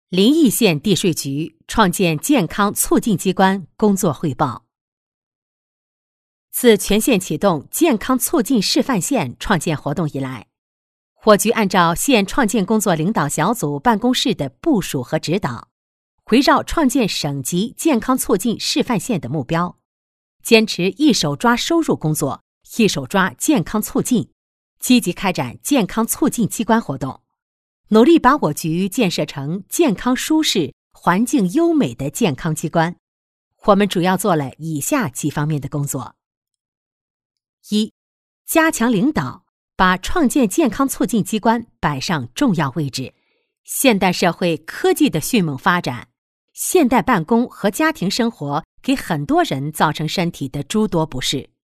临邑县地税局创建健康促进机关工作汇报。自全县启动健康促进示范县创建活动以来，伙局按照县创建工作领导小组办公室的部署和指导，围绕创建省级健康促进示范县的目标，坚持一手抓收入工作，一手抓健康促进，积极开展健康促进机关活动，努力把我局建设成健康舒适、环境优美的健康机关。我们主要做了以下几方面的工作：一、加强领导，把创建健康促进机关摆上重要位置。现代社会科技的迅猛发展，现代办公和家庭生活给很多人造成身体的诸多不适，